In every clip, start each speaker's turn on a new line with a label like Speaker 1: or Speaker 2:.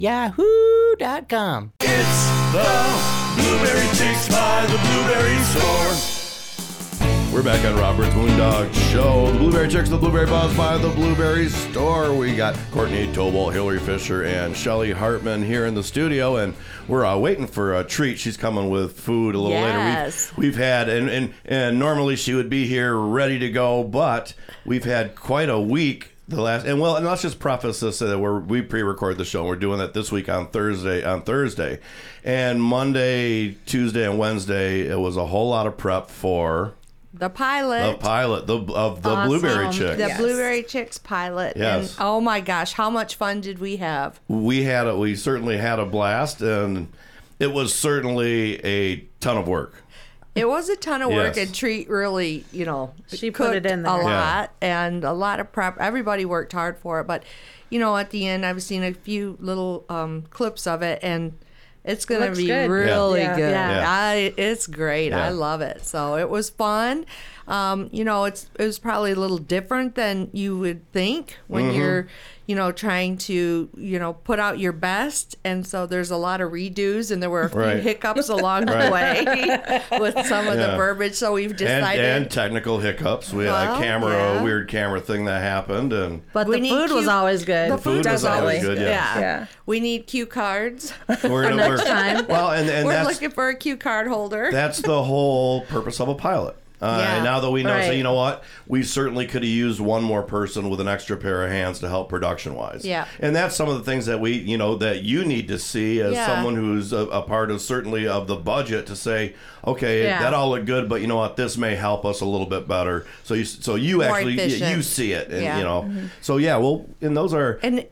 Speaker 1: yahoo.com.
Speaker 2: It's the Blueberry Chicks by the Blueberry Store. We're back on Robert's Moondog Show. The Blueberry Chicks, the Blueberry Buzz by the Blueberry Store. We got Courtney Tobol, Hillary Fisher, and Shelly Hartman here in the studio, and we're waiting for a treat. She's coming with food a little later. We've had, and normally she would be here ready to go, but we've had quite a week. And let's just preface this that we pre-record the show. And we're doing that this week on Thursday, and Monday, Tuesday, and Wednesday it was a whole lot of prep for
Speaker 3: the pilot
Speaker 2: of the Blueberry Chicks.
Speaker 3: The Blueberry Chicks pilot.
Speaker 2: Yes.
Speaker 3: And oh my gosh, how much fun did we have?
Speaker 2: We certainly had a blast, and it was certainly a ton of work.
Speaker 3: It was a ton of work,
Speaker 2: Yes.
Speaker 3: and Treat really,
Speaker 4: she put it in there
Speaker 3: a lot, and a lot of prep. Everybody worked hard for it, but at the end, I've seen a few little clips of it, and it's going to be
Speaker 4: good.
Speaker 3: really
Speaker 4: Yeah.
Speaker 3: good.
Speaker 4: Yeah.
Speaker 3: It's great.
Speaker 2: Yeah.
Speaker 3: I love it. So it was fun. It was probably a little different than you would think when you're, trying to, put out your best. And so there's a lot of redos, and there were a few hiccups along the way with some of the verbiage. So we've decided.
Speaker 2: And technical hiccups. We had a weird camera thing that happened.
Speaker 4: But the food was always good.
Speaker 3: The food was always good,
Speaker 4: yeah.
Speaker 3: We need cue cards.
Speaker 2: We're
Speaker 4: next time.
Speaker 2: Well, and
Speaker 3: We're
Speaker 2: that's,
Speaker 3: looking for a cue card holder.
Speaker 2: that's the whole purpose of a pilot. And now that we know, so you know what? We certainly could have used one more person with an extra pair of hands to help production-wise.
Speaker 3: Yeah.
Speaker 2: And that's some of the things that that you need to see as someone who's a part of, certainly, of the budget to say, okay, that all looked good, but you know what? This may help us a little bit better. So you
Speaker 3: More
Speaker 2: actually,
Speaker 3: efficient.
Speaker 2: you see it. And, so and those are...
Speaker 3: And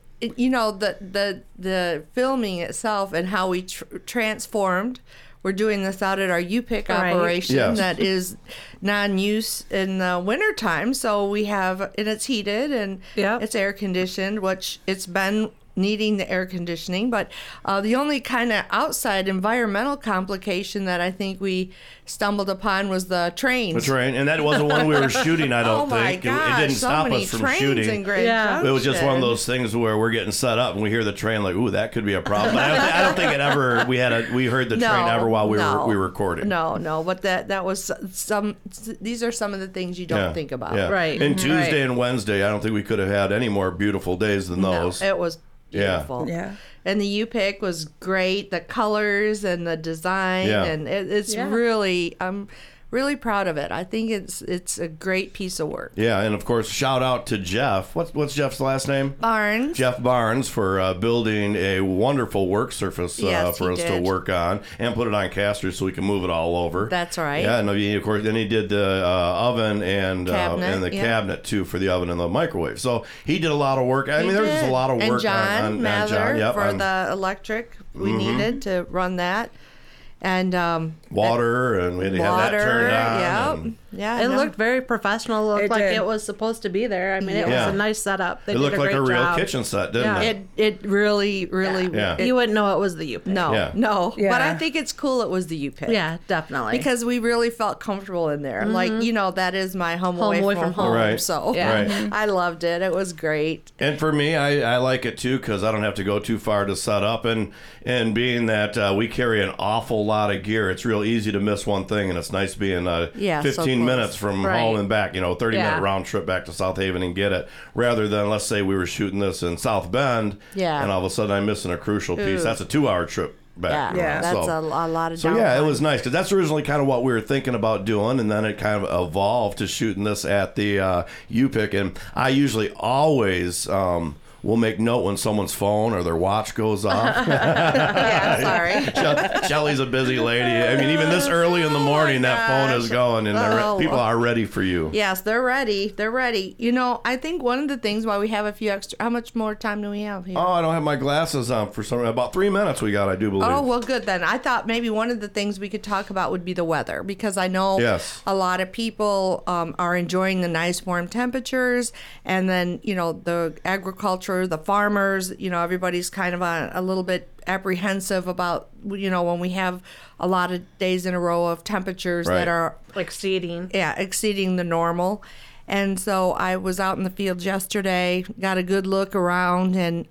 Speaker 3: the filming itself and how we transformed. We're doing this out at our U-Pick operation that is non-use in the wintertime. So we have, and it's heated and it's air conditioned, which it's been needing the air conditioning. But the only kind of outside environmental complication that I think we stumbled upon was the trains.
Speaker 2: The train, and that wasn't one we were shooting, I don't think.
Speaker 3: Gosh,
Speaker 2: it didn't stop us from shooting. It was just one of those things where we're getting set up and we hear the train like, ooh, that could be a problem. But I don't think it ever, we heard the train ever while we were recording.
Speaker 3: No, but that was these are some of the things you don't think about.
Speaker 2: Yeah.
Speaker 4: Right.
Speaker 2: And Tuesday and Wednesday, I don't think we could have had any more beautiful days than those.
Speaker 3: No, it was beautiful.
Speaker 4: Yeah.
Speaker 3: And the U-Pick was great. The colors and the design, and it's really, I'm really proud of it. I think it's a great piece of work.
Speaker 2: Yeah, and of course, shout out to Jeff. What's Jeff's last name?
Speaker 3: Barnes.
Speaker 2: Jeff Barnes for building a wonderful work surface for us to work on and put it on casters so we can move it all over.
Speaker 3: That's right.
Speaker 2: Yeah, and of course, then he did the oven and the cabinet too for the oven and the microwave. So he did a lot of work. I mean, there was just a lot of work
Speaker 3: and John
Speaker 2: on
Speaker 3: Mather for the electric we needed to run that. And
Speaker 2: water, and we had to have that turned on.
Speaker 3: Yeah,
Speaker 4: It looked very professional. It looked like it was supposed to be there. I mean, it was a nice setup. They
Speaker 2: it looked
Speaker 4: did a
Speaker 2: like
Speaker 4: great
Speaker 2: a real
Speaker 4: job.
Speaker 2: kitchen set, didn't it?
Speaker 3: It really.
Speaker 4: You wouldn't know it was the U-Pick.
Speaker 3: No.
Speaker 4: Yeah.
Speaker 3: But I think it's cool it was the U-Pick.
Speaker 4: Yeah, definitely.
Speaker 3: Because we really felt comfortable in there. Like, that is my home away from home.
Speaker 2: Right.
Speaker 3: So
Speaker 2: Right.
Speaker 3: I loved it. It was great.
Speaker 2: And for me, I like it too because I don't have to go too far to set up. And being that we carry an awful lot of gear, it's real easy to miss one thing. And it's nice being 15 minutes from home and back, 30-minute round trip back to South Haven and get it. Rather than, let's say we were shooting this in South Bend and all of a sudden I'm missing a crucial piece. That's a 2-hour trip back.
Speaker 3: Yeah, that's a lot of
Speaker 2: So it was nice because that's originally kind of what we were thinking about doing, and then it kind of evolved to shooting this at the U-Pick. And I usually always we'll make note when someone's phone or their watch goes off.
Speaker 3: Sorry.
Speaker 2: Shelly's a busy lady. I mean, even this early in the morning, that phone is going, and people are ready for you.
Speaker 3: Yes, they're ready. They're ready. I think one of the things why we have a few extra. How much more time do we have here?
Speaker 2: Oh, I don't have my glasses on for some. About 3 minutes we got, I do believe.
Speaker 3: Oh, well, good then. I thought maybe one of the things we could talk about would be the weather, because I know a lot of people are enjoying the nice warm temperatures, and then the agriculture, the farmers, everybody's kind of a little bit apprehensive about when we have a lot of days in a row of temperatures that are
Speaker 4: exceeding
Speaker 3: the normal. And so I was out in the field yesterday, got a good look around, and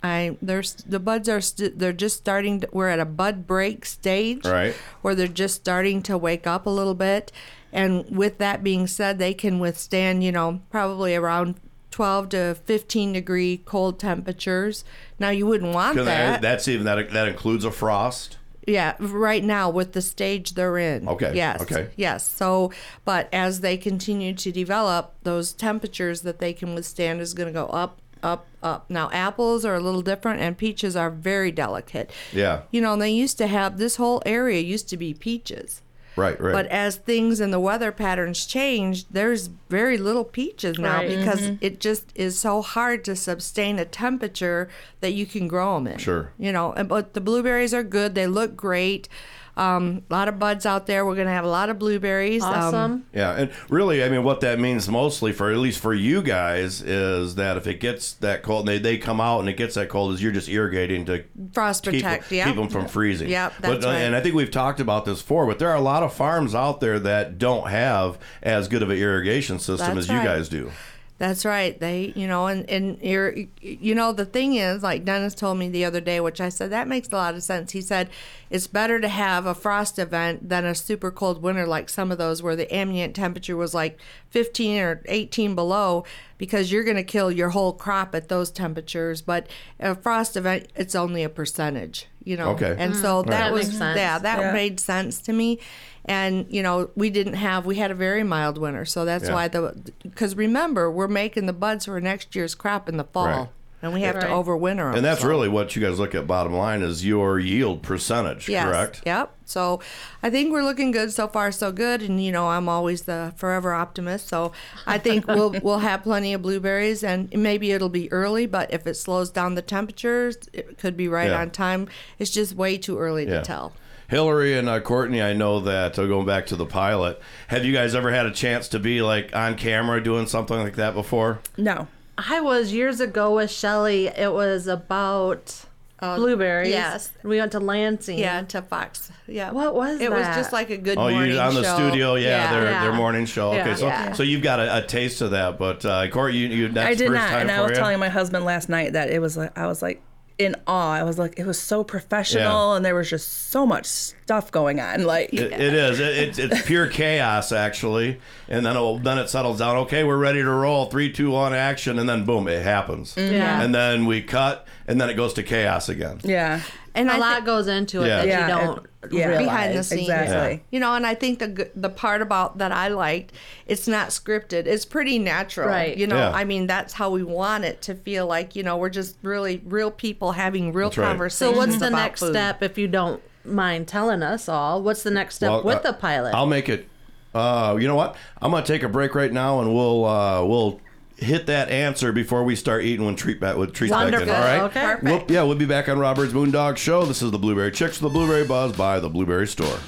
Speaker 3: the buds are they're just starting to, we're at a bud break stage,
Speaker 2: right,
Speaker 3: where they're just starting to wake up a little bit. And with that being said, they can withstand, probably around 12 to 15 degree cold temperatures. Now you wouldn't want that.
Speaker 2: That includes a frost.
Speaker 3: Yeah, right now with the stage they're in.
Speaker 2: Okay.
Speaker 3: Yes.
Speaker 2: Okay.
Speaker 3: Yes. So, but as they continue to develop, those temperatures that they can withstand is going to go up, up, up. Now, apples are a little different, and peaches are very delicate.
Speaker 2: Yeah.
Speaker 3: They used to have, this whole area used to be peaches.
Speaker 2: Right.
Speaker 3: But as things in the weather patterns changed, there's very little peaches now because it just is so hard to sustain a temperature that you can grow them in.
Speaker 2: Sure.
Speaker 3: But the blueberries are good. They look great. A lot of buds out there. We're going to have a lot of blueberries.
Speaker 4: Awesome.
Speaker 2: Yeah, and really, what that means mostly, at least for you guys, is that if it gets that cold, and they come out and it gets that cold, is you're just irrigating to
Speaker 3: frost protect,
Speaker 2: keep them from freezing.
Speaker 3: Yep, that's right.
Speaker 2: And I think we've talked about this before, but there are a lot of farms out there that don't have as good of an irrigation system as you guys do.
Speaker 3: That's right. They, and you're, the thing is, like Dennis told me the other day, which I said, that makes a lot of sense. He said, it's better to have a frost event than a super cold winter like some of those where the ambient temperature was like 15 or 18 below, because you're going to kill your whole crop at those temperatures. But a frost event, it's only a percenage,
Speaker 2: Okay.
Speaker 3: And so that
Speaker 4: makes sense.
Speaker 3: That made sense to me. And, we had a very mild winter. So that's why because remember, we're making the buds for next year's crop in the fall. Right. And we have to overwinter them.
Speaker 2: And that's really what you guys look at, bottom line, is your yield percentage, correct?
Speaker 3: Yep. So I think we're looking good so far, so good. And, I'm always the forever optimist. So I think we'll have plenty of blueberries. And maybe it'll be early, but if it slows down the temperatures, it could be right on time. It's just way too early to tell.
Speaker 2: Hillary and Courtney, I know that, going back to the pilot, have you guys ever had a chance to be like on camera doing something like that before?
Speaker 1: No.
Speaker 4: I was years ago with Shelly. It was about blueberries.
Speaker 3: Yes.
Speaker 4: We went to Lansing.
Speaker 3: Yeah, to Fox. Yeah.
Speaker 4: What was
Speaker 3: it?
Speaker 4: That?
Speaker 3: It was just like a good morning show.
Speaker 2: On the studio, their morning show.
Speaker 4: Yeah.
Speaker 2: Okay, so you've got a taste of that, but Courtney, that's
Speaker 1: I did
Speaker 2: first
Speaker 1: not,
Speaker 2: time
Speaker 1: and
Speaker 2: for
Speaker 1: I was
Speaker 2: you?
Speaker 1: telling my husband last night that I was like in awe. I was like, it was so professional, and there was just so much stuff going on. Like
Speaker 2: it is. It's pure chaos, actually. And then it settles down. Okay, we're ready to roll. 3, 2, 1, action, and then boom, it happens.
Speaker 4: Yeah.
Speaker 2: And then we cut, and then it goes to chaos again.
Speaker 1: Yeah.
Speaker 4: And a lot goes into it that you don't realize.
Speaker 3: Behind the scenes.
Speaker 1: Exactly.
Speaker 3: And I think the part about that I liked, it's not scripted. It's pretty natural.
Speaker 4: Right.
Speaker 3: That's how we want it to feel like, we're just really real people having real conversations.
Speaker 4: So what's the next step, if you don't mind telling us all? What's the next step with the pilot?
Speaker 2: I'll make it. You know what? I'm going to take a break right now, and we'll hit that answer before we start eating with treat back in.
Speaker 4: Wonderful.
Speaker 2: All right.
Speaker 4: Okay.
Speaker 3: Perfect.
Speaker 2: We'll be back on Rob Byrd's Moondog Show. This is the Blueberry Chicks with the Blueberry Buzz by the Blueberry Store.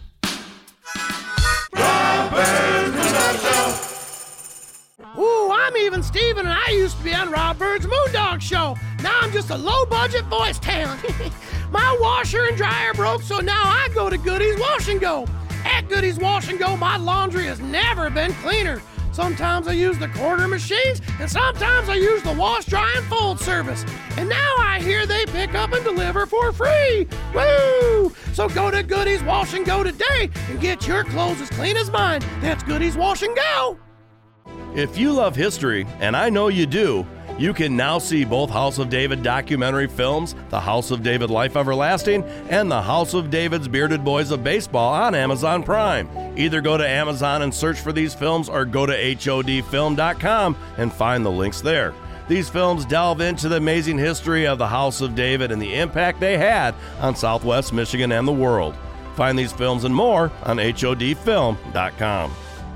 Speaker 5: Rob Byrd's Moondog Show.
Speaker 6: Ooh, I'm Even Steven, and I used to be on Rob Byrd's Moondog Show. Now I'm just a low-budget voice talent. My washer and dryer broke, so now I go to Goody's Wash and Go. At Goody's Wash and Go, my laundry has never been cleaner. Sometimes I use the quarter machines, and sometimes I use the wash, dry, and fold service. And now I hear they pick up and deliver for free. Woo! So go to Goody's Wash and Go today and get your clothes as clean as mine. That's Goody's Wash and Go.
Speaker 2: If you love history, and I know you do, you can now see both House of David documentary films, The House of David Life Everlasting, and The House of David's Bearded Boys of Baseball on Amazon Prime. Either go to Amazon and search for these films or go to HODfilm.com and find the links there. These films delve into the amazing history of the House of David and the impact they had on Southwest Michigan and the world. Find these films and more on HODfilm.com.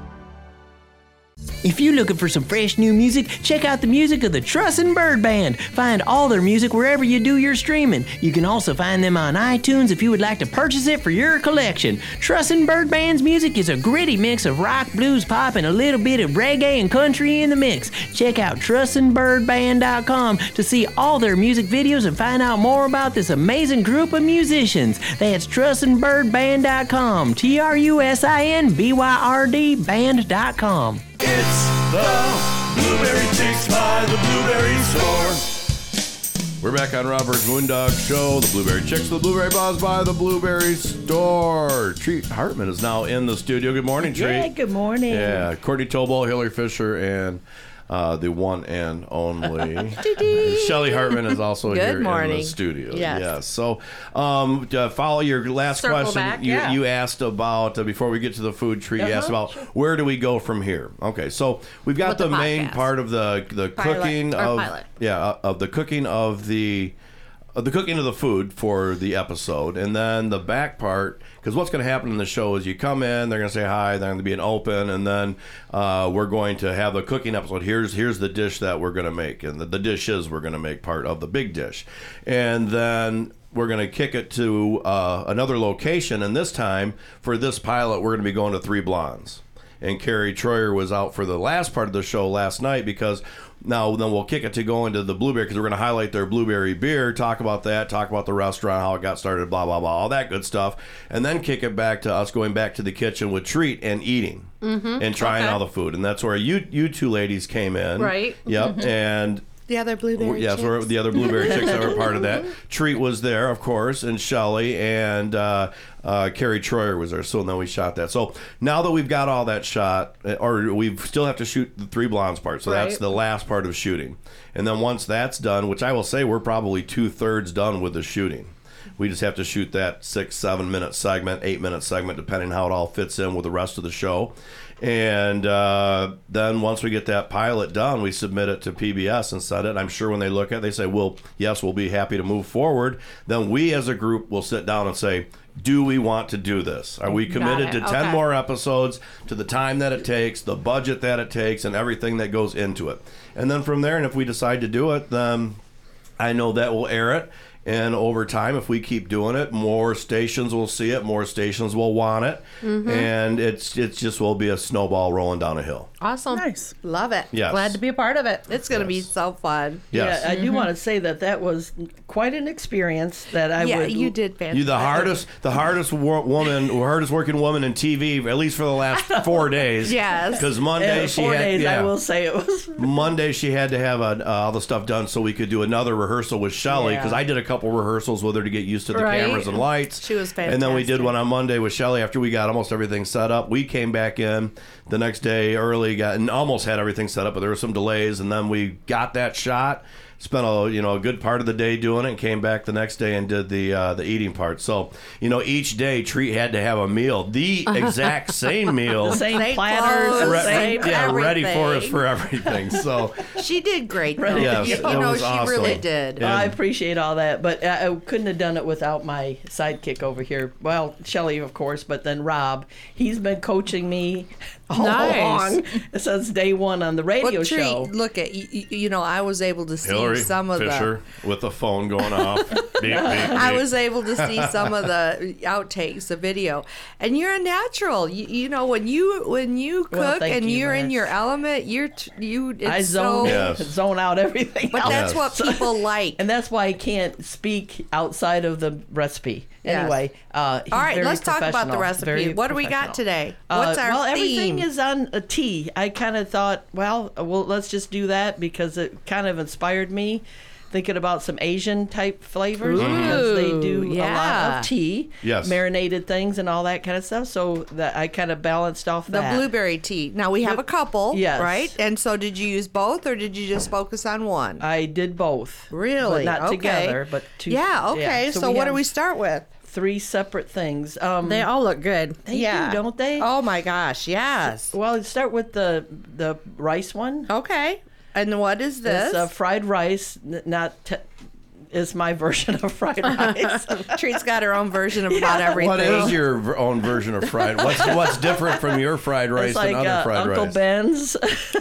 Speaker 7: If you're looking for some fresh new music, check out the music of the Trussin' Bird Band. Find all their music wherever you do your streaming. You can also find them on iTunes if you would like to purchase it for your collection. Trussin' Bird Band's music is a gritty mix of rock, blues, pop, and a little bit of reggae and country in the mix. Check out Trussin'BirdBand.com to see all their music videos and find out more about this amazing group of musicians. That's Trussin'BirdBand.com. TrusInByrd band.com.
Speaker 5: It's The Blueberry Chicks by the Blueberry Store.
Speaker 2: We're back on Robert's Moondog Show. The Blueberry Chicks, the Blueberry Buzz by the Blueberry Store. Treat Hartman is now in the studio. Good morning, Treat.
Speaker 1: Yeah, good morning.
Speaker 2: Yeah, Courtney Tobal, Hillary Fisher, and the one and only Shelly Hartman is also here in the studio. Yes. So, to follow your last
Speaker 4: Circle
Speaker 2: question,
Speaker 4: back,
Speaker 2: you asked about, before we get to the food tree, you asked about where do we go from here? Okay, so we've got the main part of the cooking of the cooking of the cooking of the food for the episode, and then the back part, because what's going to happen in the show is you come in, they're going to say hi, they're going to be an open, and then we're going to have the cooking episode. Here's the dish that we're going to make, and the dishes we're going to make part of the big dish, and then we're going to kick it to another location, and this time for this pilot we're going to be going to Three Blondes. And Carrie Troyer was out for the last part of the show last night, because then we'll kick it to go into the blueberry, because we're going to highlight their blueberry beer, talk about that, talk about the restaurant, how it got started, blah, blah, blah, all that good stuff. And then kick it back to us going back to the kitchen with Treat and eating and trying all the food. And that's where you two ladies came in.
Speaker 4: Right.
Speaker 2: Yep. And
Speaker 3: the other blueberry chicks.
Speaker 2: Yes, the other blueberry chicks that were part of that. Treat was there, of course, and Shelly, and Carrie Troyer was there. So then we shot that. So now that we've got all that shot, or we still have to shoot the Three Blondes part. So that's the last part of shooting. And then once that's done, which I will say we're probably 2/3 done with the shooting. We just have to shoot that 6-7 minute segment, 8 minute segment, depending how it all fits in with the rest of the show. And then once we get that pilot done, we submit it to PBS and set it. I'm sure when they look at it, they say, well, yes, we'll be happy to move forward. Then we as a group will sit down and say, do we want to do this? Are we committed to 10 more episodes, to the time that it takes, the budget that it takes, and everything that goes into it? And then from there, and if we decide to do it, then I know that we'll air it. And over time, if we keep doing it, more stations will see it, more stations will want it, and it's just will be a snowball rolling down a hill.
Speaker 4: Awesome.
Speaker 1: Nice.
Speaker 3: Love it.
Speaker 2: Yes.
Speaker 4: Glad to be a part of it.
Speaker 3: It's going to be so fun.
Speaker 2: Yes.
Speaker 1: Yeah, I do want to say that was quite an experience that I would...
Speaker 3: Yeah, you did fantastic.
Speaker 2: You the hardest working woman in TV, at least for the last 4 days.
Speaker 3: Yes.
Speaker 2: Because Monday she
Speaker 1: 4
Speaker 2: had...
Speaker 1: days,
Speaker 2: yeah.
Speaker 1: I will say it was...
Speaker 2: Monday she had to have all the stuff done so we could do another rehearsal with Shelly, because I did a couple rehearsals with her to get used to the cameras and lights.
Speaker 3: She was fantastic.
Speaker 2: And then we did one on Monday with Shelly after we got almost everything set up. We came back in the next day early, and almost had everything set up, but there were some delays, and then we got that shot. Spent a good part of the day doing it, and came back the next day and did the eating part. So each day Treat had to have a meal, the exact same meal,
Speaker 1: same platters,
Speaker 2: ready for us for everything. So
Speaker 3: she did great. Though.
Speaker 2: Yes,
Speaker 3: she
Speaker 2: awesome.
Speaker 3: really did.
Speaker 1: I appreciate all that, but I couldn't have done it without my sidekick over here. Well, Shelly, of course, but then Rob. He's been coaching me all along since day one on the radio show.
Speaker 3: Look at I was able to see
Speaker 2: Hillary
Speaker 3: some of
Speaker 2: Fisher with the phone going off. Beep, beep, beep.
Speaker 3: I was able to see some of the outtakes, the video, and you're a natural. You know when you cook and you're in your element, I
Speaker 1: zone out everything.
Speaker 3: But that's what people like,
Speaker 1: and that's why I can't speak outside of the recipe. Anyway,
Speaker 3: all right, let's talk about the recipe. What do we got today? What's our theme?
Speaker 1: Everything is on a tea. I kind of thought, well, let's just do that because it kind of inspired me thinking about some Asian type flavors because they do a lot of tea, marinated things and all that kind of stuff. So that I kind of balanced off
Speaker 3: the blueberry tea. Now we have a couple, right? And so did you use both or did you just focus on one?
Speaker 1: I did both.
Speaker 3: Really?
Speaker 1: But not together, but two.
Speaker 3: Yeah, okay. Yeah. So what do we start with?
Speaker 1: 3 separate things.
Speaker 4: They all look good.
Speaker 1: They do, don't they?
Speaker 3: Oh my gosh, yes.
Speaker 1: Well, let's start with the rice one.
Speaker 3: Okay. And what is this?
Speaker 1: It's fried rice, is my version of fried rice.
Speaker 3: Treat's got her own version of about everything.
Speaker 2: What is your own version of fried? What's different from your fried rice than other fried
Speaker 1: Uncle
Speaker 2: rice?
Speaker 1: Ben's.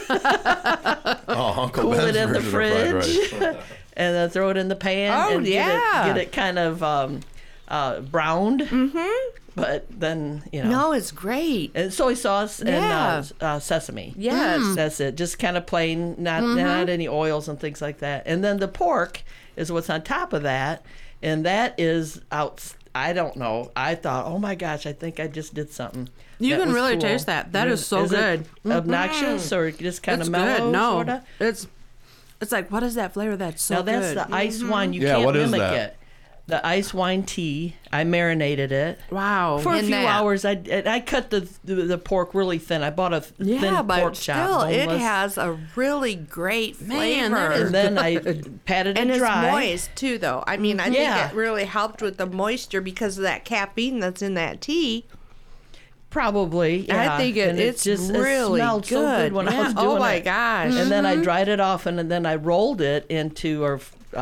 Speaker 2: Uncle
Speaker 1: Cool
Speaker 2: Ben's
Speaker 1: it in the
Speaker 2: version
Speaker 1: fridge,
Speaker 2: of fried rice.
Speaker 1: and then throw it in the pan.
Speaker 3: Oh,
Speaker 1: and get it kind of browned. Mm-hmm. But then,
Speaker 3: No, it's great.
Speaker 1: And soy sauce and sesame.
Speaker 3: Yes.
Speaker 1: That's it. Just kind of plain, not any oils and things like that. And then the pork is what's on top of that. And that is I don't know. I thought, oh my gosh, I think I just did something.
Speaker 4: You can really taste that. That is so good.
Speaker 1: Obnoxious or just kind of mellow?
Speaker 4: Good. No,
Speaker 1: sorta?
Speaker 4: It's like, what is that flavor? That's so good.
Speaker 1: Now that's the ice wine. You can't mimic it. The ice wine tea. I marinated it.
Speaker 4: Wow.
Speaker 1: For a few hours. I cut the pork really thin. I bought a thin pork chop.
Speaker 3: Still, it has a really great flavor.
Speaker 1: And then I patted it dry.
Speaker 3: And it's moist too, though. I mean, I think it really helped with the moisture because of that caffeine that's in that tea.
Speaker 1: Probably, yeah.
Speaker 3: I think it's just really
Speaker 1: smelled so good when I was doing it.
Speaker 3: Oh my gosh!
Speaker 1: And then I dried it off, and then I rolled it into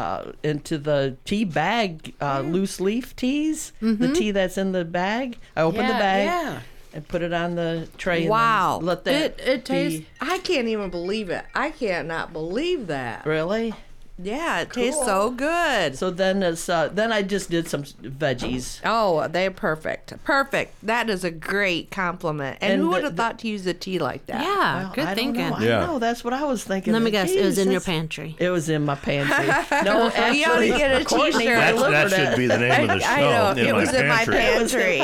Speaker 1: the tea bag, loose leaf teas, the tea that's in the bag. I opened the bag and put it on the tray.
Speaker 3: Wow!
Speaker 1: And let that
Speaker 3: it tastes. I can't even believe it. I cannot believe that.
Speaker 1: Really?
Speaker 3: Yeah, it tastes so good.
Speaker 1: So then then I just did some veggies.
Speaker 3: Oh, they're perfect. Perfect. That is a great compliment. And who would have thought to use a tea like that?
Speaker 4: Yeah, well, good thinking.
Speaker 1: I know. That's what I was thinking.
Speaker 4: Let me guess. It was in your pantry.
Speaker 1: It was in my pantry. No, actually,
Speaker 3: you ought to get a T-shirt.
Speaker 2: That should be the name of the show.
Speaker 3: I know. It was in my pantry.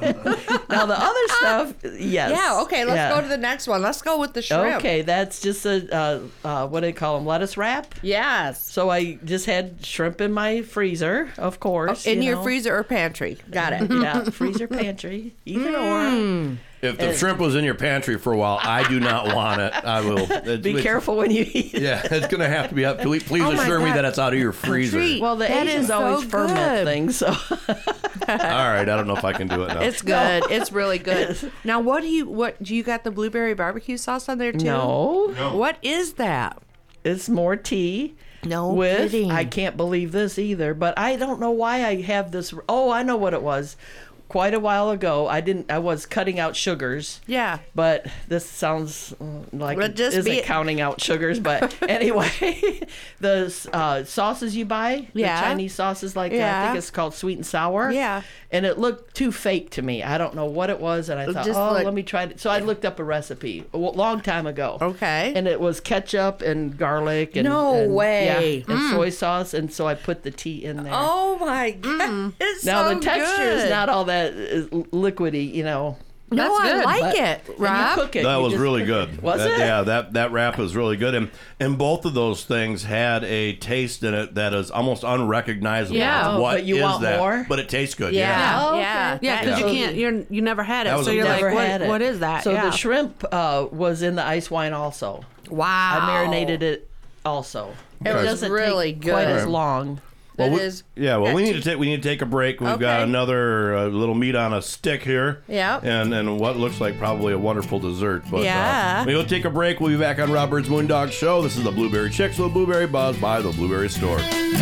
Speaker 1: Now the other stuff, yes.
Speaker 3: Yeah. Okay. Let's go to the next one. Let's go with the shrimp.
Speaker 1: Okay, that's just a what do they call them? Lettuce wrap.
Speaker 3: Yes.
Speaker 1: So I just had shrimp in my freezer, of course.
Speaker 3: In your freezer or pantry. Got it.
Speaker 1: Yeah, freezer, pantry, either or.
Speaker 2: If the shrimp was in your pantry for a while, I do not want it. I will.
Speaker 1: Be careful when you eat it.
Speaker 2: Yeah, it's going to have to be up. Please assure me that it's out of your freezer.
Speaker 1: Well, the Asians always ferment things, so.
Speaker 2: All right, I don't know if I can do it now.
Speaker 3: It's good. It's really good. Now, what do you got the blueberry barbecue sauce on there too?
Speaker 1: No.
Speaker 3: What is that?
Speaker 1: It's more tea.
Speaker 3: No
Speaker 1: kidding. I can't believe this either, but I don't know why I have this. Oh, I know what it was. Quite a while ago, I was cutting out sugars.
Speaker 3: Yeah.
Speaker 1: But this sounds like it isn't counting out sugars. But anyway, the sauces you buy, the Chinese sauces, I think it's called sweet and sour.
Speaker 3: Yeah.
Speaker 1: And it looked too fake to me. I don't know what it was, and I thought, let me try it. So I looked up a recipe a long time ago.
Speaker 3: Okay.
Speaker 1: And it was ketchup and garlic and
Speaker 3: way.
Speaker 1: Yeah, and soy sauce, and so I put the tea in there.
Speaker 3: Oh my god! It's
Speaker 1: now
Speaker 3: so
Speaker 1: the texture
Speaker 3: good.
Speaker 1: is not all that liquidy, you know.
Speaker 3: No,
Speaker 4: That's good.
Speaker 3: I like it, Rob.
Speaker 1: You cook it.
Speaker 2: That was really good.
Speaker 1: Was it?
Speaker 2: Yeah, that wrap was really good. And both of those things had a taste in it that is almost unrecognizable.
Speaker 1: Yeah,
Speaker 2: what
Speaker 1: but you
Speaker 2: is
Speaker 1: want
Speaker 2: that?
Speaker 1: more?
Speaker 2: But it tastes good.
Speaker 3: Yeah.
Speaker 1: Oh, okay.
Speaker 3: Yeah,
Speaker 4: because you can't. You never had it, so you're
Speaker 1: never
Speaker 4: like,
Speaker 1: had it.
Speaker 4: what is that?
Speaker 1: So the shrimp was in the ice wine also.
Speaker 3: Wow.
Speaker 1: I marinated it also. It doesn't
Speaker 3: really
Speaker 1: take
Speaker 3: good.
Speaker 1: quite as long.
Speaker 2: Well, we need to take a break. We've got another little meat on a stick here.
Speaker 3: Yeah.
Speaker 2: And what looks like probably a wonderful dessert. But we'll take a break. We'll be back on Rob Byrd's Moondog Show. This is the Blueberry Chicks with Blueberry Buzz by the Blueberry Store.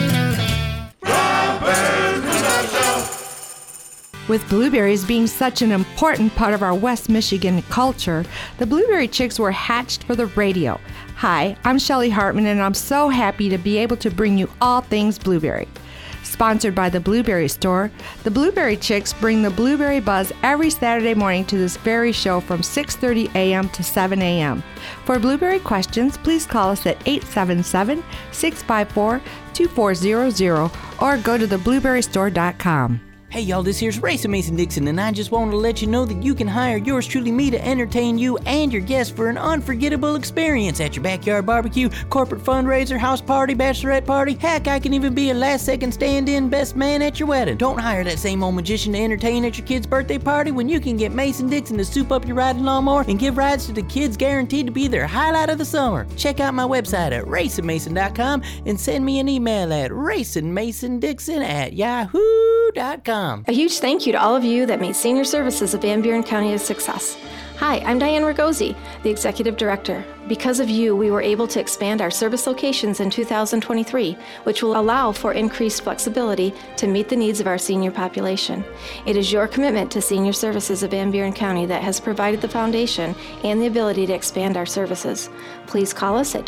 Speaker 5: Rob Byrd's Moondog Show.
Speaker 3: With blueberries being such an important part of our West Michigan culture, the Blueberry Chicks were hatched for the radio. Hi, I'm Shelly Hartman, and I'm so happy to be able to bring you all things blueberry. Sponsored by the Blueberry Store, the Blueberry Chicks bring the Blueberry Buzz every Saturday morning to this very show from 6:30 a.m. to 7 a.m. For blueberry questions, please call us at 877-654-2400 or go to theblueberrystore.com.
Speaker 7: Hey y'all, this here's Rayson Mason Dixon, and I just wanted to let you know that you can hire yours truly me to entertain you and your guests for an unforgettable experience at your backyard barbecue, corporate fundraiser, house party, bachelorette party. Heck, I can even be a last-second stand-in best man at your wedding. Don't hire that same old magician to entertain at your kid's birthday party when you can get Mason Dixon to soup up your riding lawnmower and give rides to the kids guaranteed to be their highlight of the summer. Check out my website at raysonmason.com and send me an email at raysonmasondixon@yahoo.com.
Speaker 8: A huge thank you to all of you that made Senior Services of Van Buren County a success. Hi, I'm Diane Ragosi, the Executive Director. Because of you, we were able to expand our service locations in 2023, which will allow for increased flexibility to meet the needs of our senior population. It is your commitment to Senior Services of Van Buren County that has provided the foundation and the ability to expand our services. Please call us at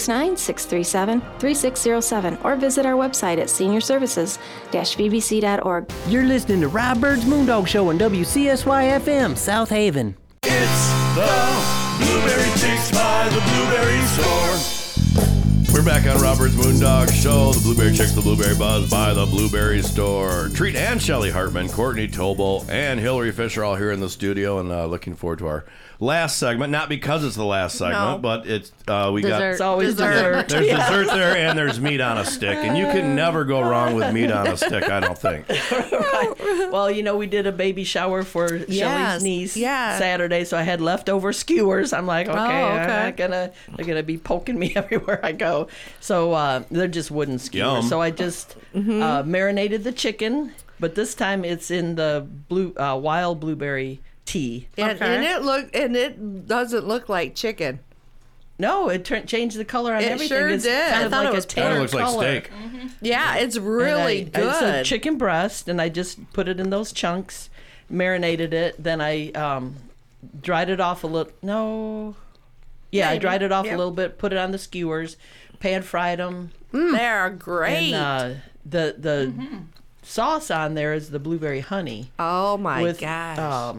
Speaker 8: 269-637-3607 or visit our website at seniorservices-vbc.org.
Speaker 7: You're listening to Rob Byrd's Moondog Show on WCSY-FM, South Haven.
Speaker 5: It's the Blueberry Chicks by the Blueberry Store.
Speaker 2: We're back on Robert's Moondog Show, the Blueberry Chicks, the Blueberry Buzz by the Blueberry Store. Treat and Shelly Hartman, Courtney Tobel, and Hillary Fisher all here in the studio, and looking forward to our last segment. Not because it's the last segment, but it's we
Speaker 4: dessert.
Speaker 2: got
Speaker 1: It's always dessert.
Speaker 2: There's dessert there, and there's meat on a stick, and you can never go wrong with meat on a stick. I don't think.
Speaker 1: Right. Well, we did a baby shower for Shelly's niece Saturday, so I had leftover skewers. I'm like, okay. They're gonna be poking me everywhere I go. So they're just wooden skewers.
Speaker 2: Yum.
Speaker 1: So I just marinated the chicken, but this time it's in the wild blueberry tea.
Speaker 3: And it doesn't look like chicken.
Speaker 1: No, it changed the color on everything.
Speaker 3: Sure
Speaker 1: it's
Speaker 3: did.
Speaker 1: Kind of
Speaker 3: I thought
Speaker 1: like
Speaker 3: it was
Speaker 1: a tan
Speaker 2: looks
Speaker 1: color.
Speaker 2: like steak.
Speaker 3: Yeah, it's really good.
Speaker 1: It's a chicken breast, and I just put it in those chunks, marinated it. Then I dried it off a little. I dried it off a little bit, put it on the skewers, pan fried them.
Speaker 3: They are great.
Speaker 1: And the sauce on there is the blueberry honey.
Speaker 3: Oh my
Speaker 1: with,
Speaker 3: gosh.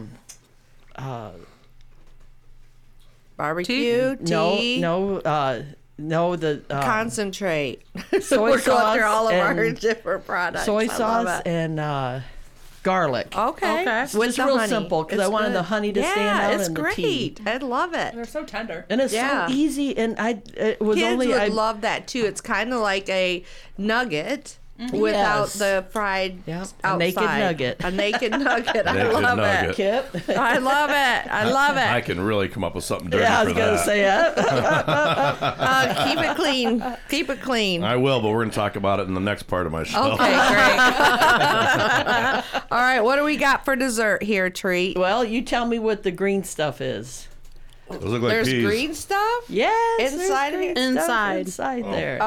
Speaker 3: Barbecue, tea?
Speaker 1: No, the
Speaker 3: concentrate.
Speaker 1: Soy
Speaker 3: We're
Speaker 1: sauce
Speaker 3: going through all of our
Speaker 1: and
Speaker 3: different products.
Speaker 1: soy
Speaker 3: I love
Speaker 1: sauce
Speaker 3: it.
Speaker 1: and garlic.
Speaker 3: Okay.
Speaker 1: It's just real simple because I wanted the honey to stand out
Speaker 3: it's
Speaker 1: in the
Speaker 3: great.
Speaker 1: tea.
Speaker 3: I love it.
Speaker 9: They're so tender.
Speaker 1: And it's so easy, and it was
Speaker 3: Kids
Speaker 1: only
Speaker 3: would love that too. It's kind of like a nugget without the fried outside.
Speaker 1: A naked nugget.
Speaker 3: A naked nugget. I
Speaker 2: Naked
Speaker 3: love
Speaker 2: nugget.
Speaker 3: it.
Speaker 1: Kip.
Speaker 3: I love it. I love it.
Speaker 2: I can really come up with something dirty
Speaker 1: Yeah, I
Speaker 2: for
Speaker 1: was gonna
Speaker 2: that.
Speaker 1: say that.
Speaker 3: Keep it clean. Keep it clean.
Speaker 2: I will, but we're going to talk about it in the next part of my show.
Speaker 3: Okay, great. All right, what do we got for dessert here, Treat?
Speaker 1: Well, you tell me what the green stuff is.
Speaker 2: Those look like
Speaker 3: There's
Speaker 2: peas.
Speaker 3: green stuff?
Speaker 1: Yes,
Speaker 3: Inside
Speaker 1: there's
Speaker 3: here?
Speaker 1: green stuff inside there.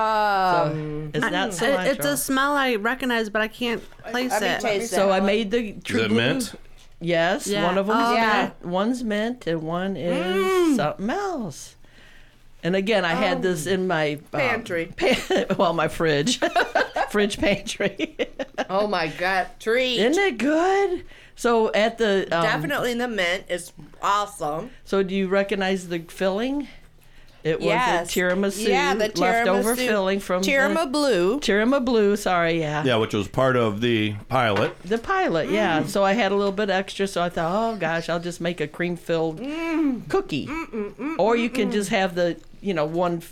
Speaker 1: So it's not cilantro.
Speaker 4: It's a smell I recognize, but I can't place it.
Speaker 1: So I made the True
Speaker 2: Is it
Speaker 1: Blue.
Speaker 2: mint?
Speaker 1: Yes,
Speaker 4: Yeah.
Speaker 1: one of them
Speaker 3: Oh, yeah.
Speaker 1: one's mint and one is something else. And again, I had this in my
Speaker 3: Pantry.
Speaker 1: My fridge, fridge pantry.
Speaker 3: Oh my God, Treat.
Speaker 1: Isn't it good? So at the
Speaker 3: Definitely the mint is awesome.
Speaker 1: So do you recognize the filling? It was
Speaker 3: Yes.
Speaker 1: a tiramisu,
Speaker 3: Yeah, the
Speaker 1: leftover
Speaker 3: tiramisu.
Speaker 1: filling from
Speaker 3: Tiramisu.
Speaker 1: Tiramisu Blue. Sorry,
Speaker 2: Yeah, which was part of the pilot.
Speaker 1: The pilot, yeah. So I had a little bit extra, so I thought, oh gosh, I'll just make a cream-filled cookie, or you can just have the, one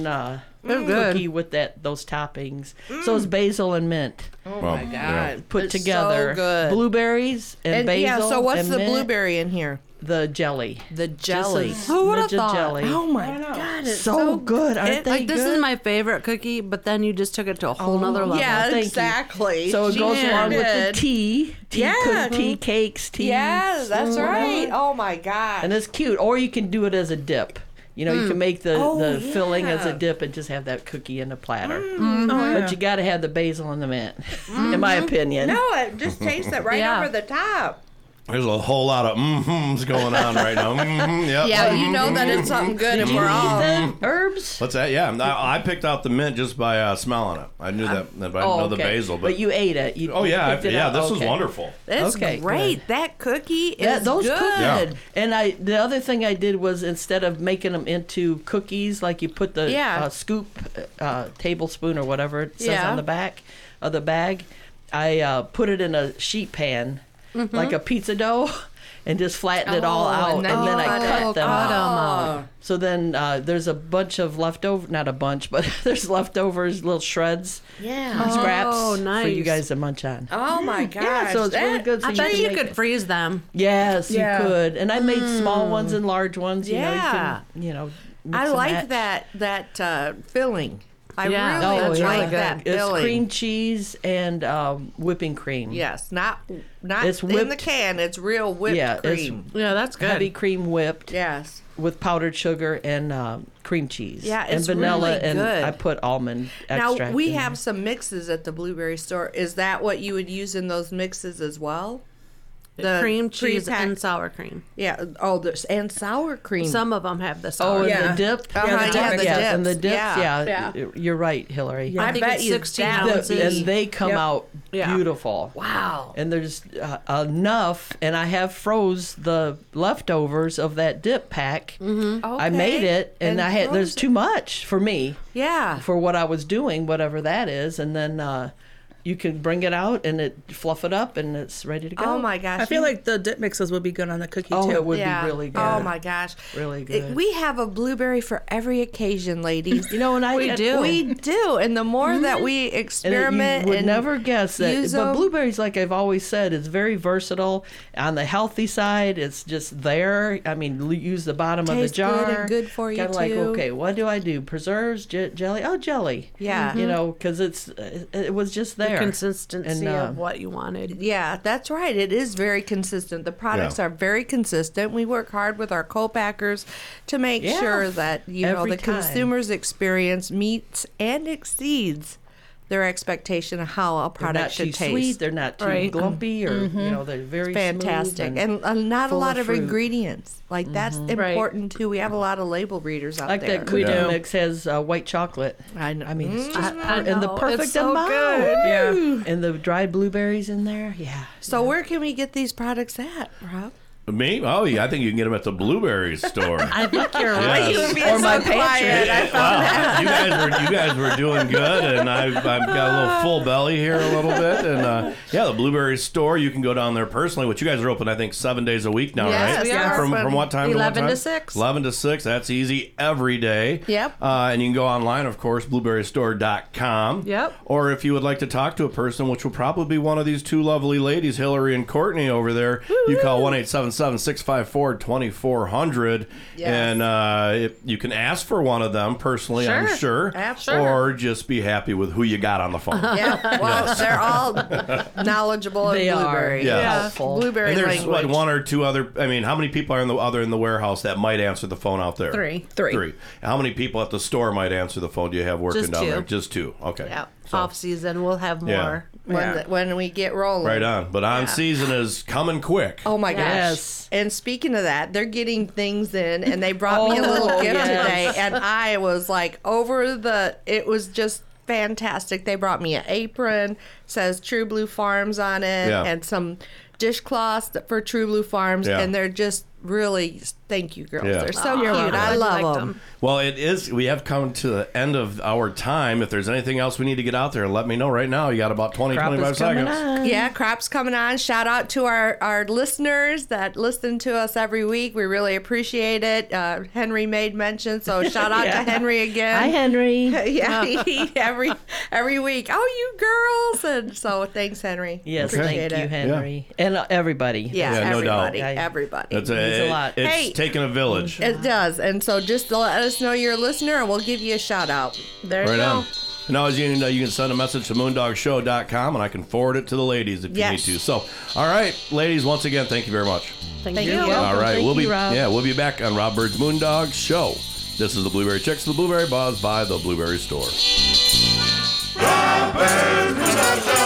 Speaker 1: cookie with those toppings. So it's basil and mint
Speaker 3: Oh my God.
Speaker 1: put
Speaker 3: It's
Speaker 1: together.
Speaker 3: So good.
Speaker 1: Blueberries and basil.
Speaker 3: Yeah, so what's
Speaker 1: and
Speaker 3: the
Speaker 1: mint.
Speaker 3: blueberry in here?
Speaker 1: The jelly.
Speaker 3: The jelly.
Speaker 1: Just
Speaker 4: Who would have
Speaker 1: smidge of
Speaker 4: thought?
Speaker 1: jelly.
Speaker 3: Oh my God, it's
Speaker 1: so good, aren't they?
Speaker 4: Like, this
Speaker 1: good?
Speaker 4: is my favorite cookie, but then you just took it to a whole nother level.
Speaker 3: Yeah,
Speaker 1: Thank you.
Speaker 3: exactly.
Speaker 1: So it goes
Speaker 3: She
Speaker 1: along with the
Speaker 3: did.
Speaker 1: tea, tea cakes, tea.
Speaker 3: Yeah, that's right. Oh my God.
Speaker 1: And it's cute. Or you can do it as a dip. You can make the filling as a dip and just have that cookie in a platter. But you got to have the basil and the mint, in my opinion.
Speaker 3: No, it just tastes it right over the top.
Speaker 2: There's a whole lot of mm-hms going on right now. Yep.
Speaker 3: Yeah, you know that it's something good if we're all.
Speaker 1: The herbs?
Speaker 2: What's that? Yeah, I picked out the mint just by smelling it. I knew that, but I didn't know the basil.
Speaker 1: But you ate it. You picked it out.
Speaker 2: This was wonderful.
Speaker 3: It's great.
Speaker 1: Good.
Speaker 3: That cookie is
Speaker 1: those
Speaker 3: good.
Speaker 1: cookies. And the other thing I did was instead of making them into cookies, like you put the scoop, tablespoon or whatever it says on the back of the bag, I put it in a sheet pan. Like a pizza dough, and just flatten it all out, and then I cut them out. So then there's a bunch of not a bunch, but there's leftovers, little shreds, scraps for you guys to munch on.
Speaker 3: Oh my gosh.
Speaker 1: Yeah, so it's really good. So
Speaker 4: I bet you
Speaker 1: can
Speaker 4: could freeze them.
Speaker 1: Yes, you could. And I made small ones and large ones. You
Speaker 3: Yeah.
Speaker 1: know, you can, mix
Speaker 3: I
Speaker 1: and
Speaker 3: like
Speaker 1: match.
Speaker 3: that filling. I
Speaker 4: Yeah.
Speaker 3: really
Speaker 1: yeah.
Speaker 3: like that
Speaker 1: It's
Speaker 3: filling.
Speaker 1: cream cheese and whipping cream.
Speaker 3: Yes, not
Speaker 1: It's
Speaker 3: in the
Speaker 1: whipped-
Speaker 3: can. It's real whipped
Speaker 1: Yeah, it's
Speaker 3: cream.
Speaker 4: Yeah, that's good.
Speaker 1: heavy cream whipped.
Speaker 3: Yes.
Speaker 1: With powdered sugar and cream cheese.
Speaker 3: Yeah,
Speaker 1: and
Speaker 3: it's
Speaker 1: vanilla,
Speaker 3: really
Speaker 1: and
Speaker 3: good.
Speaker 1: I put almond
Speaker 3: Now
Speaker 1: extract.
Speaker 3: we
Speaker 1: in
Speaker 3: have
Speaker 1: there.
Speaker 3: some mixes at the Blueberry Store. Is that what you would use in those mixes as well? The
Speaker 4: cream cheese
Speaker 3: pre-packed-
Speaker 4: and sour cream.
Speaker 3: Yeah. And sour cream.
Speaker 4: Some of them have the sour.
Speaker 1: Oh, and
Speaker 4: cream.
Speaker 1: the dip.
Speaker 3: the
Speaker 1: And the
Speaker 3: dips.
Speaker 1: dips.
Speaker 3: Yeah.
Speaker 1: You're right, Hillary.
Speaker 4: I think
Speaker 3: bet
Speaker 4: it's
Speaker 3: you
Speaker 4: 16
Speaker 3: that
Speaker 4: ounces.
Speaker 1: And they come out beautiful.
Speaker 3: Wow.
Speaker 1: And there's enough, and I have froze the leftovers of that dip pack.
Speaker 3: Okay.
Speaker 1: I made it, and I had there's too much for me.
Speaker 3: Yeah.
Speaker 1: For what I was doing, whatever that is, and then you can bring it out and fluff it up, and it's ready to go.
Speaker 3: Oh my gosh.
Speaker 9: I feel like the dip mixes would be good on the cookie
Speaker 1: Oh,
Speaker 9: too.
Speaker 1: it would be really good.
Speaker 3: Oh my gosh.
Speaker 1: Really good.
Speaker 3: We have a blueberry for every occasion, ladies.
Speaker 1: You know, and
Speaker 3: we do. And the more that we
Speaker 1: And
Speaker 3: experiment
Speaker 1: you would never guess that.
Speaker 3: use
Speaker 1: But
Speaker 3: them-
Speaker 1: blueberries, like I've always said, is very versatile. On the healthy side, it's just there. I mean, use the bottom of the
Speaker 3: Tastes
Speaker 1: jar.
Speaker 3: good and good for you,
Speaker 1: Kinda like,
Speaker 3: too.
Speaker 1: okay, what do I do? Preserves, jelly? Oh, jelly.
Speaker 3: Yeah.
Speaker 1: You know, because it was just there.
Speaker 4: The consistency
Speaker 1: And,
Speaker 4: of what you wanted.
Speaker 3: Yeah, that's right. It is very consistent. The products
Speaker 2: Yeah.
Speaker 3: are very consistent. We work hard with our co-packers to make
Speaker 1: Yeah.
Speaker 3: sure that
Speaker 1: Every
Speaker 3: the
Speaker 1: time.
Speaker 3: consumer's experience meets and exceeds their expectation of how a
Speaker 1: They're
Speaker 3: product
Speaker 1: not
Speaker 3: should
Speaker 1: too
Speaker 3: taste.
Speaker 1: sweet. They're not too
Speaker 4: Right.
Speaker 1: glumpy, or you know, they're very
Speaker 3: Fantastic,
Speaker 1: smooth
Speaker 3: and not a
Speaker 1: full
Speaker 3: lot of
Speaker 1: fruit.
Speaker 3: ingredients. Like that's important too. We have a lot of label readers out
Speaker 1: Like
Speaker 3: there.
Speaker 1: that cookie mix has white chocolate.
Speaker 3: I know.
Speaker 1: I mean, it's just
Speaker 4: I
Speaker 1: and the
Speaker 4: know.
Speaker 1: perfect
Speaker 4: It's so
Speaker 1: amount.
Speaker 4: good.
Speaker 9: Yeah.
Speaker 1: And the dried blueberries in there. Yeah.
Speaker 3: So where can we get these products at, Rob?
Speaker 2: Me? Oh, yeah. I think you can get them at the blueberry store.
Speaker 4: I think you're
Speaker 2: Yes.
Speaker 4: right.
Speaker 1: Or my pantry.
Speaker 2: Wow, you guys were doing good, and I've got a little full belly here a little bit, and the blueberry store. You can go down there personally. Which you guys are open, I think, 7 days a week now,
Speaker 3: Yes,
Speaker 2: right?
Speaker 3: we are.
Speaker 2: From what time?
Speaker 4: 11
Speaker 2: to what time?
Speaker 4: to 6.
Speaker 2: 11 to 6. That's easy every day.
Speaker 3: Yep.
Speaker 2: And you can go online, of course, blueberrystore.com.
Speaker 4: Yep.
Speaker 2: Or if you would like to talk to a person, which will probably be one of these two lovely ladies, Hillary and Courtney over there, you call 1-877-654-2400, and you can ask for one of them personally, I'm sure,
Speaker 3: Absolutely.
Speaker 2: or just be happy with who you got on the phone.
Speaker 3: Yeah, well, they're all knowledgeable
Speaker 1: They
Speaker 3: of
Speaker 1: are.
Speaker 3: blueberry.
Speaker 2: Yeah.
Speaker 1: Helpful.
Speaker 3: Blueberry
Speaker 2: And there's
Speaker 3: language.
Speaker 2: what, one or two other. I mean, how many people are in the warehouse that might answer the phone out there?
Speaker 9: Three.
Speaker 2: How many people at the store might answer the phone? Do you have working
Speaker 4: Just
Speaker 2: down
Speaker 4: two.
Speaker 2: there? Just two. Okay.
Speaker 4: Yeah.
Speaker 2: So,
Speaker 4: Off season, we'll have more.
Speaker 2: Yeah.
Speaker 3: when we get rolling.
Speaker 2: right on. But on season is coming quick.
Speaker 3: Oh my gosh.
Speaker 1: Yes.
Speaker 3: And speaking of that, they're getting things in and they brought me a little gift
Speaker 1: yes.
Speaker 3: today and I was like it was just fantastic. They brought me an apron, says True Blue Farms on it,
Speaker 2: Yeah.
Speaker 3: and some dishcloths for True Blue Farms,
Speaker 2: Yeah.
Speaker 3: and they're just really, thank you girls.
Speaker 2: Yeah.
Speaker 3: They're so
Speaker 4: You're
Speaker 3: cute.
Speaker 4: welcome.
Speaker 3: I
Speaker 4: Glad you
Speaker 3: love
Speaker 4: liked
Speaker 3: them.
Speaker 2: Well, it is. We have come to the end of our time. If there's anything else we need to get out there, let me know right now. You got about 20,
Speaker 1: Crop
Speaker 2: 25
Speaker 1: is coming
Speaker 2: seconds.
Speaker 1: on.
Speaker 3: Yeah, crop's coming on. Shout out to our listeners that listen to us every week. We really appreciate it. Henry made mention, so shout out to Henry again.
Speaker 1: Hi, Henry.
Speaker 3: Yeah, every week. Oh, you girls, and so thanks, Henry.
Speaker 1: Yes,
Speaker 3: Appreciate
Speaker 1: thank you,
Speaker 3: it.
Speaker 1: Henry, and everybody.
Speaker 3: Yeah,
Speaker 2: Yeah, no doubt.
Speaker 3: everybody, everybody.
Speaker 2: It's
Speaker 1: means a lot.
Speaker 2: It's
Speaker 3: Hey.
Speaker 2: taking a village.
Speaker 3: It does, and so just let us know you're a listener, and we'll give you a shout out.
Speaker 4: There
Speaker 2: Right
Speaker 4: you go.
Speaker 2: on. And always, you can send a message to moondogshow.com, and I can forward it to the ladies if you
Speaker 3: Yes.
Speaker 2: need to. So, all right, ladies, once again, thank you very much.
Speaker 4: Thank
Speaker 3: you.
Speaker 4: you.
Speaker 2: All right,
Speaker 1: Thank
Speaker 2: we'll be
Speaker 1: you, Rob.
Speaker 2: we'll be back on Rob Bird's Moondog Show. This is the Blueberry Chicks, the Blueberry Buzz by the Blueberry Store.
Speaker 5: Robert,